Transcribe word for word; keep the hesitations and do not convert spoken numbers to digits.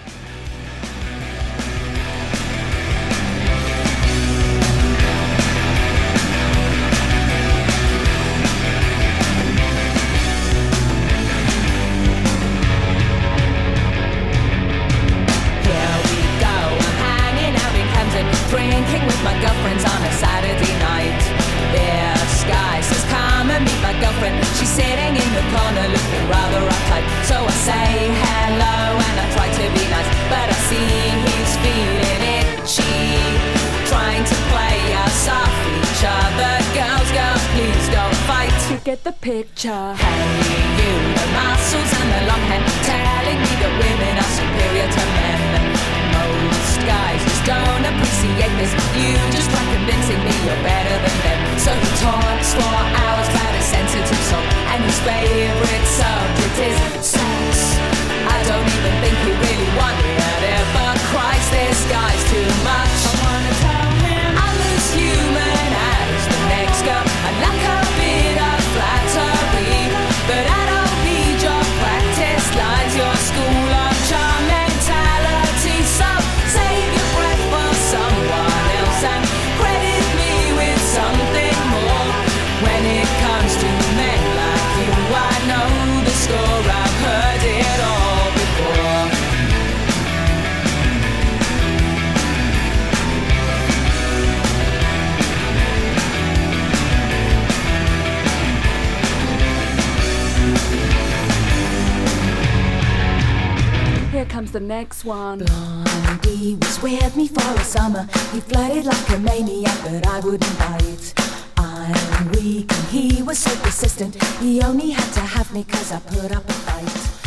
Drinking with my girlfriends on a Saturday night. This guy says, come and meet my girlfriend. She's sitting in the corner looking rather uptight. So I say hello and I try to be nice, but I see he's feeling itchy, trying to play us off each other. Girls, girls, please don't fight. You get the picture. Hey, you, the muscles and the long hair, telling me that women are superior to men. Most guys just don't appreciate this. You just try convincing me you're better than them. So he talks for hours about a sensitive soul, and his favourite subject is sex. I don't even think he really wanted it, but Christ, this guy's too much. I wanna tell him I'm as human as the next girl. I'd like a bit of flattery, but I don't need your practice lines, your school of charm mentality. So save your breath for someone else and credit me with something more. When it comes to men like you, I know the score. I've heard it all before. Here comes the next one. Blondie was with me for a summer. He flirted like a maniac, but I wouldn't bite. I'm weak and he was so persistent. He only had to have me cause I put up a fight.